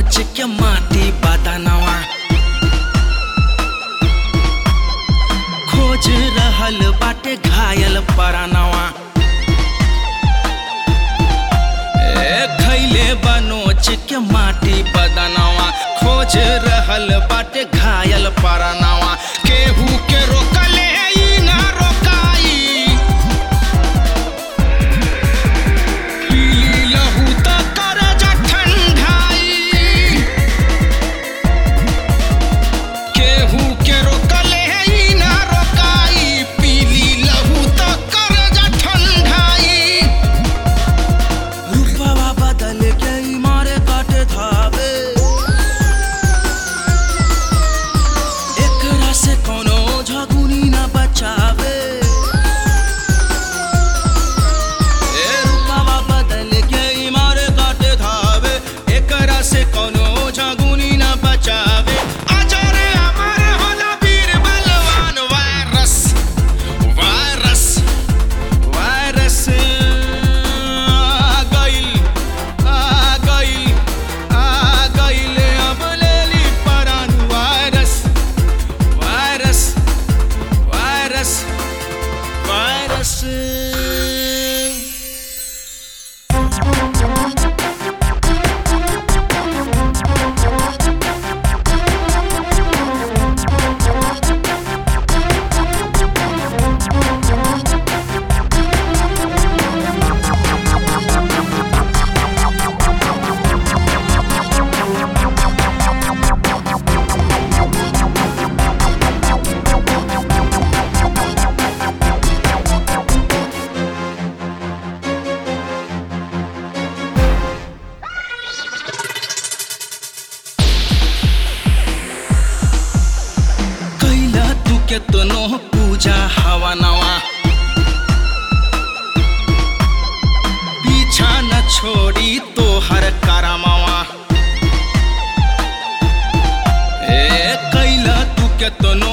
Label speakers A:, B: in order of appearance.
A: नोच के माटी बदनवा खोज रहल बाटे घायल परानवा खैले बनोच के माटी बदनवा खोज रहल बाटे घायल परानवा केहू के रोकले ई ना रोकाई पीली लहू त कर जा ठंडाई केहू के रोकले ई ना रोकाई पीली लहू त कर जा ठंडाई रूपवा बदल के मारे काटे धावे एकरा से कोनो झगुनी ना बचावे रूपवा बदल के मारे काटे धावे एकरा से कोनो झगुनी ना बचावे अजर अमर होला वीर बलवान वायरस वायरस वायरस आ गइल अब लेली परान वायरस वायरस वायरस वायरस कैला तू केतनो पूजा हवनवा पीछा न छोड़ी तोहर करमवा कैला तू केतनो